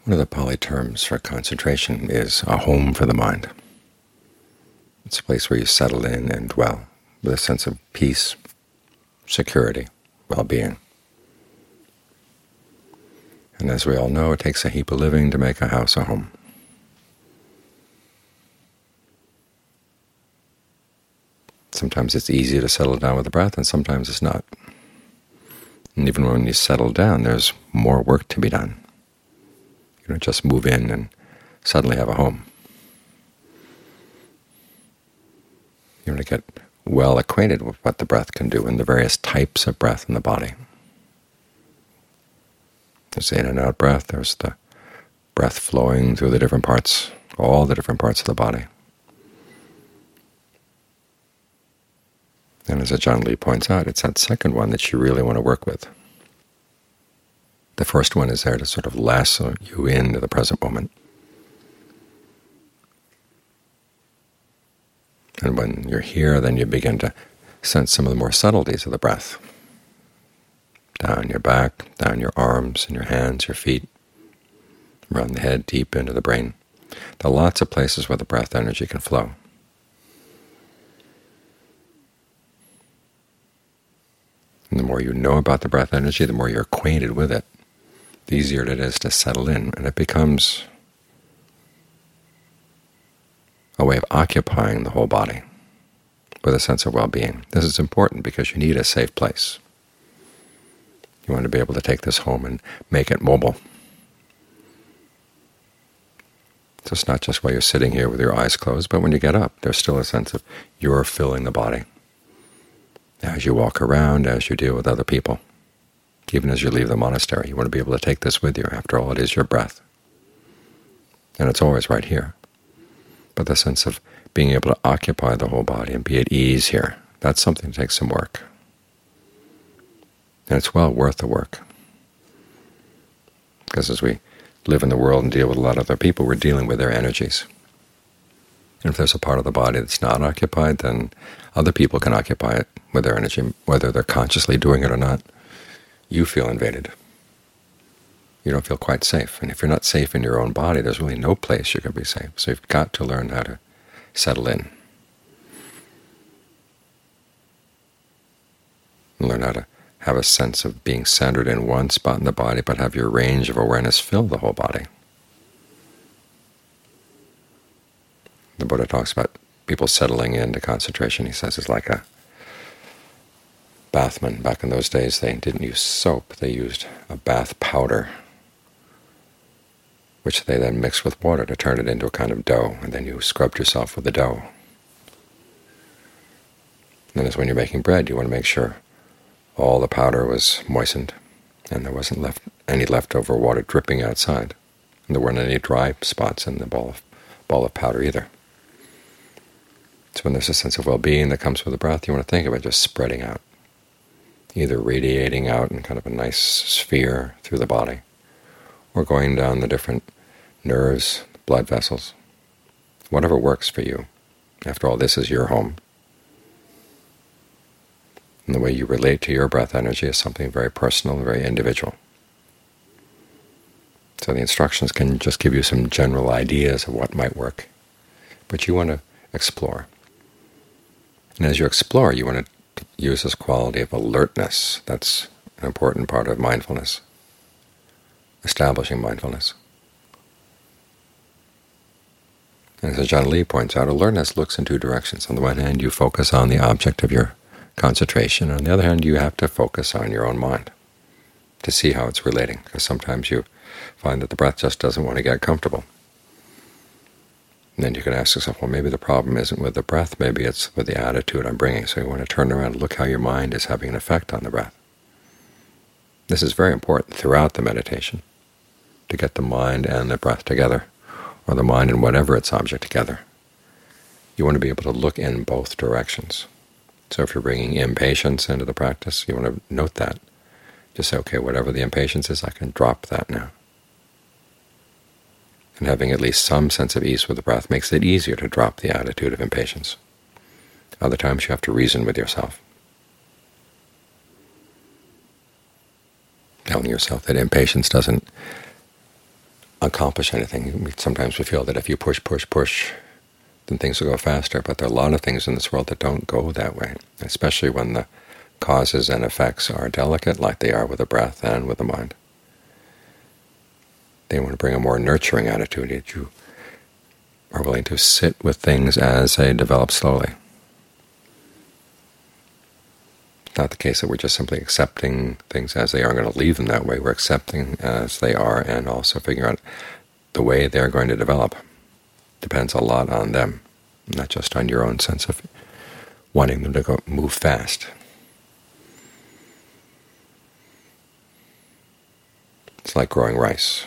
One of the Pali terms for concentration is a home for the mind. It's a place where you settle in and dwell with a sense of peace, security, well-being. And as we all know, it takes a heap of living to make a house a home. Sometimes it's easy to settle down with the breath, and sometimes it's not. And even when you settle down, there's more work to be done. You don't just move in and suddenly have a home. You want to get well acquainted with what the breath can do and the various types of breath in the body. There's the in and out breath, there's the breath flowing through the different parts, all the different parts of the body. And as Ajaan Lee points out, it's that second one that you really want to work with. The first one is there to sort of lasso you into the present moment. And when you're here, then you begin to sense some of the more subtleties of the breath. Down your back, down your arms and your hands, your feet, around the head, deep into the brain. There are lots of places where the breath energy can flow. And the more you know about the breath energy, the more you're acquainted with it, the easier it is to settle in, and it becomes a way of occupying the whole body with a sense of well-being. This is important because you need a safe place. You want to be able to take this home and make it mobile. So it's not just while you're sitting here with your eyes closed, but when you get up, there's still a sense of you're filling the body. As you walk around, as you deal with other people, even as you leave the monastery, you want to be able to take this with you. After all, it is your breath. And it's always right here. But the sense of being able to occupy the whole body and be at ease here, that's something that takes some work. And it's well worth the work. Because as we live in the world and deal with a lot of other people, we're dealing with their energies. And if there's a part of the body that's not occupied, then other people can occupy it with their energy, whether they're consciously doing it or not. You feel invaded. You don't feel quite safe. And if you're not safe in your own body, there's really no place you can be safe. So you've got to learn how to settle in. Learn how to have a sense of being centered in one spot in the body, but have your range of awareness fill the whole body. The Buddha talks about people settling into concentration. He says it's like a bathman. Back in those days, they didn't use soap. They used a bath powder, which they then mixed with water to turn it into a kind of dough, and then you scrubbed yourself with the dough. And as when you're making bread, you want to make sure all the powder was moistened, and there wasn't any leftover water dripping outside, and there weren't any dry spots in the ball of powder either. So when there's a sense of well-being that comes with the breath, you want to think of it just spreading out, either radiating out in kind of a nice sphere through the body, or going down the different nerves, blood vessels, whatever works for you. After all, this is your home. And the way you relate to your breath energy is something very personal and very individual. So the instructions can just give you some general ideas of what might work, but you want to explore. And as you explore, you want to use this quality of alertness. That's an important part of mindfulness, establishing mindfulness. And as Ajaan Lee points out, alertness looks in two directions. On the one hand, you focus on the object of your concentration. On the other hand, you have to focus on your own mind to see how it's relating, because sometimes you find that the breath just doesn't want to get comfortable. And then you can ask yourself, well, maybe the problem isn't with the breath, maybe it's with the attitude I'm bringing. So you want to turn around and look how your mind is having an effect on the breath. This is very important throughout the meditation, to get the mind and the breath together, or the mind and whatever its object together. You want to be able to look in both directions. So if you're bringing impatience into the practice, you want to note that. Just say, okay, whatever the impatience is, I can drop that now. And having at least some sense of ease with the breath makes it easier to drop the attitude of impatience. Other times you have to reason with yourself, telling yourself that impatience doesn't accomplish anything. Sometimes we feel that if you push, then things will go faster, but there are a lot of things in this world that don't go that way, especially when the causes and effects are delicate, like they are with the breath and with the mind. They want to bring a more nurturing attitude, that you are willing to sit with things as they develop slowly. It's not the case that we're just simply accepting things as they are and going to leave them that way. We're accepting as they are and also figuring out the way they're going to develop. Depends a lot on them, not just on your own sense of wanting them to move fast. It's like growing rice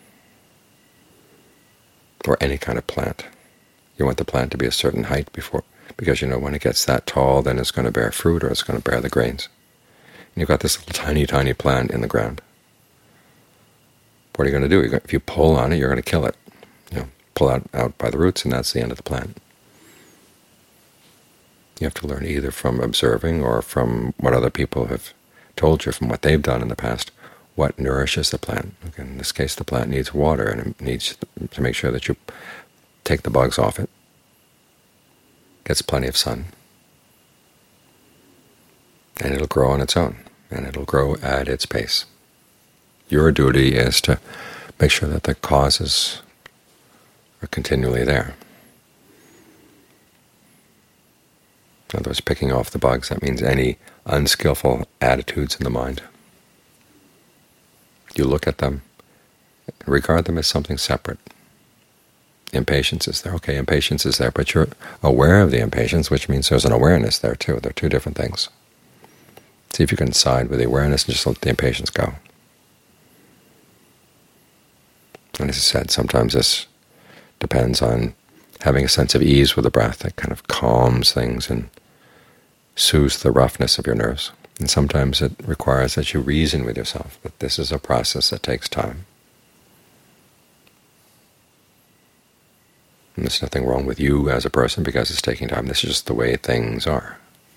or any kind of plant. You want the plant to be a certain height because you know when it gets that tall, then it's going to bear fruit or it's going to bear the grains. And you've got this little tiny plant in the ground. What are you going to do? If you pull on it, you're going to kill it. Pull out by the roots, and that's the end of the plant. You have to learn either from observing or from what other people have told you, from what they've done in the past, what nourishes the plant. In this case, the plant needs water, and it needs to make sure that you take the bugs off it, gets plenty of sun, and it'll grow on its own, and it'll grow at its pace. Your duty is to make sure that the causes are continually there. In other words, picking off the bugs, that means any unskillful attitudes in the mind. You look at them, regard them as something separate. Impatience is there. Okay, impatience is there, but you're aware of the impatience, which means there's an awareness there too. They're two different things. See if you can side with the awareness and just let the impatience go. And as I said, sometimes this depends on having a sense of ease with the breath that kind of calms things and soothes the roughness of your nerves. And sometimes it requires that you reason with yourself that this is a process that takes time. And there's nothing wrong with you as a person because it's taking time. This is just the way things are.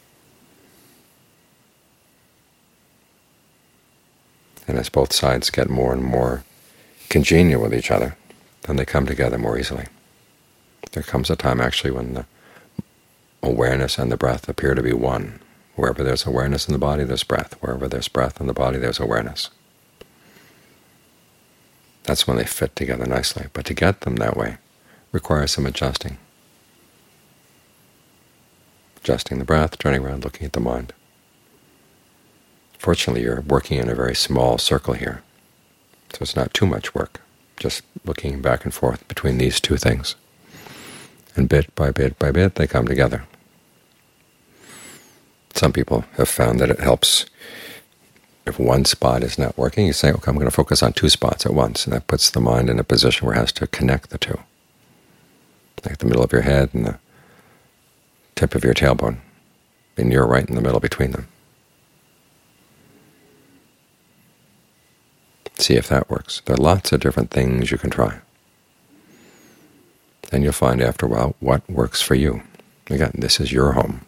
And as both sides get more and more congenial with each other, then they come together more easily. There comes a time actually when the awareness and the breath appear to be one. Wherever there's awareness in the body, there's breath. Wherever there's breath in the body, there's awareness. That's when they fit together nicely. But to get them that way requires some adjusting. Adjusting the breath, turning around, looking at the mind. Fortunately, you're working in a very small circle here, so it's not too much work, just looking back and forth between these two things. And bit by bit by bit, they come together. Some people have found that it helps if one spot is not working. You say, okay, I'm going to focus on two spots at once, and that puts the mind in a position where it has to connect the two, like the middle of your head and the tip of your tailbone, and you're right in the middle between them. See if that works. There are lots of different things you can try. Then you'll find after a while what works for you. Again, this is your home.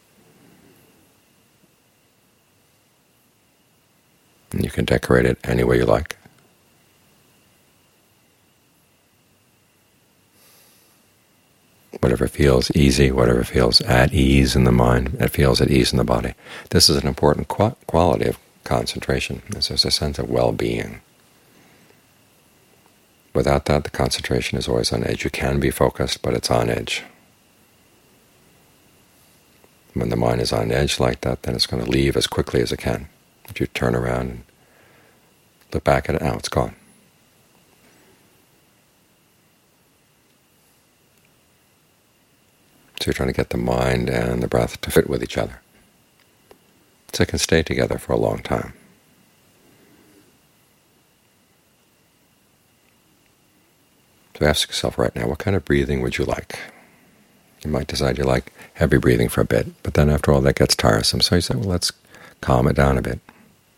And you can decorate it any way you like. Whatever feels easy, whatever feels at ease in the mind, it feels at ease in the body. This is an important quality of concentration. There's a sense of well-being. Without that, the concentration is always on edge. You can be focused, but it's on edge. When the mind is on edge like that, then it's going to leave as quickly as it can. If you turn around and look back at it, now it's gone. So you're trying to get the mind and the breath to fit with each other, so it can stay together for a long time. So ask yourself right now, what kind of breathing would you like? You might decide you like heavy breathing for a bit, but then after all that gets tiresome. So you say, well, let's calm it down a bit.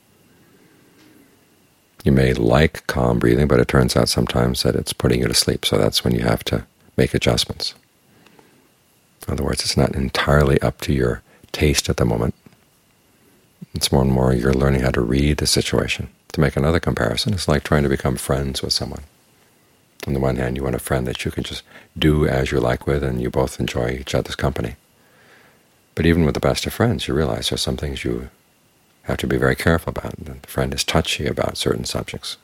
You may like calm breathing, but it turns out sometimes that it's putting you to sleep, so that's when you have to make adjustments. In other words, it's not entirely up to your taste at the moment. It's more and more you're learning how to read the situation. To make another comparison, it's like trying to become friends with someone. On the one hand, you want a friend that you can just do as you like with, and you both enjoy each other's company. But even with the best of friends, you realize there's some things you have to be very careful about. The friend is touchy about certain subjects.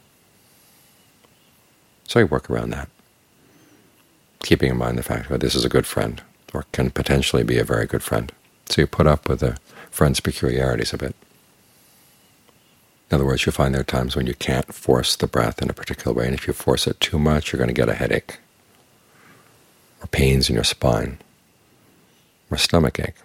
So you work around that, keeping in mind the fact that this is a good friend, or can potentially be a very good friend. So you put up with the friend's peculiarities a bit. In other words, you find there are times when you can't force the breath in a particular way, and if you force it too much, you're going to get a headache, or pains in your spine, or stomach ache.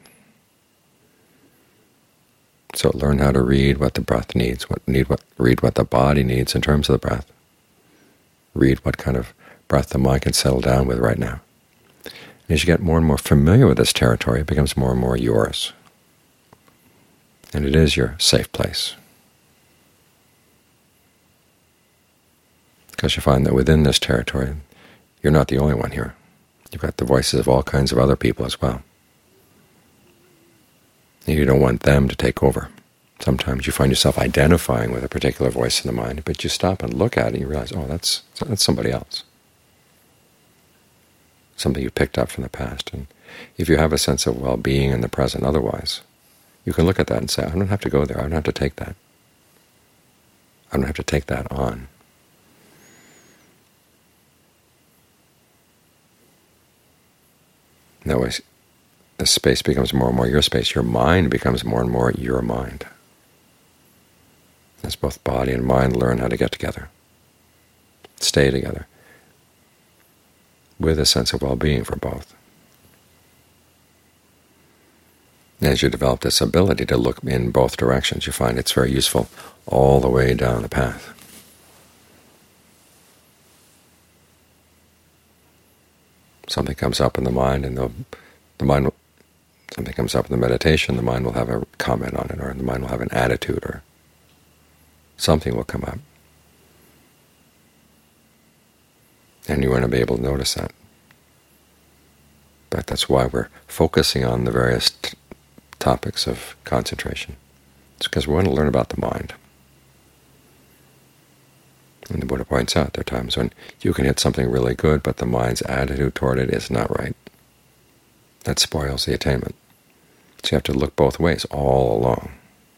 So learn how to read what the breath needs, read what the body needs in terms of the breath. Read what kind of breath the mind can settle down with right now. And as you get more and more familiar with this territory, it becomes more and more yours. And it is your safe place. Because you find that within this territory, you're not the only one here. You've got the voices of all kinds of other people as well. You don't want them to take over. Sometimes you find yourself identifying with a particular voice in the mind, but you stop and look at it and you realize, oh, that's somebody else. Something you picked up from the past. And if you have a sense of well-being in the present otherwise, you can look at that and say, I don't have to go there. I don't have to take that. I don't have to take that on. In that way, the space becomes more and more your space. Your mind becomes more and more your mind. As both body and mind learn how to get together, stay together, with a sense of well-being for both. As you develop this ability to look in both directions, you find it's very useful all the way down the path. Something comes up in the mind, and something comes up in the meditation, the mind will have a comment on it, or the mind will have an attitude, or something will come up. And you want to be able to notice that. But that's why we're focusing on the various topics of concentration. It's because we want to learn about the mind. And the Buddha points out there are times when you can hit something really good, but the mind's attitude toward it is not right. That spoils the attainment. So you have to look both ways all along.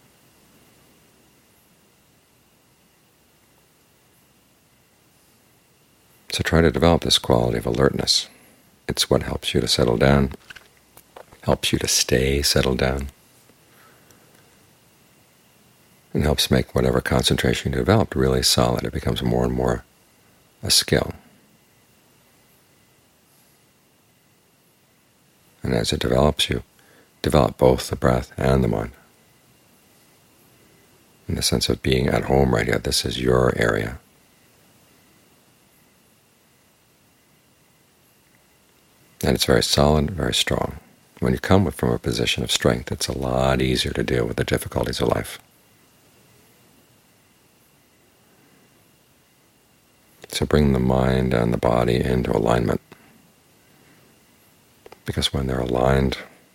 So try to develop this quality of alertness. It's what helps you to settle down, helps you to stay settled down, and helps make whatever concentration you developed really solid. It becomes more and more a skill. And as it develops, you develop both the breath and the mind. In the sense of being at home right here, this is your area. And it's very solid, very strong. When you come from a position of strength, it's a lot easier to deal with the difficulties of life. So bring the mind and the body into alignment. Because when they're aligned,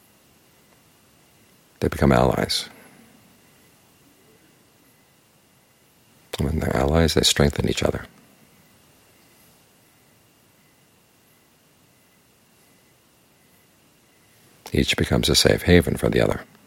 they become allies. When they're allies, they strengthen each other. Each becomes a safe haven for the other.